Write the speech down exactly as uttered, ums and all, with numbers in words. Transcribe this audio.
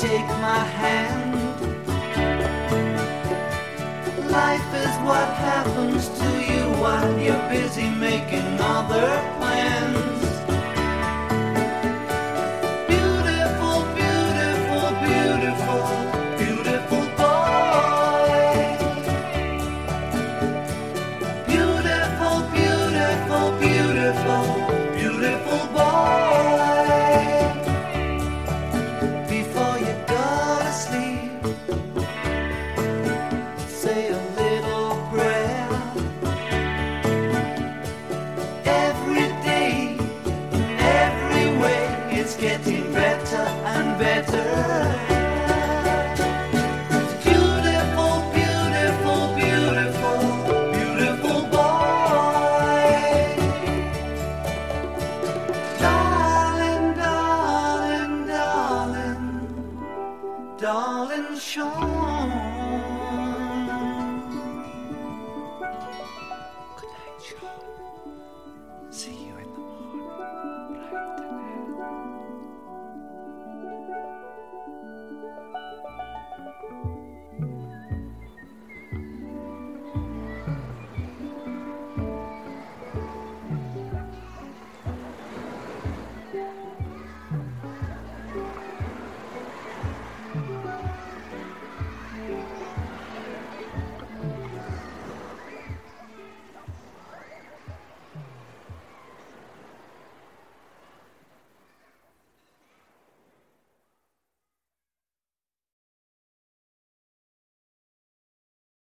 take my hand. Life is what happens to you while you're busy making other plans. Beautiful, beautiful, beautiful, beautiful boy. Beautiful, beautiful, beautiful, beautiful boy. Before you go to sleep, say a little prayer. Every day, in every way, it's getting better and better. Beautiful, beautiful, beautiful, beautiful boy. Darling, darling, darling, darling Sean.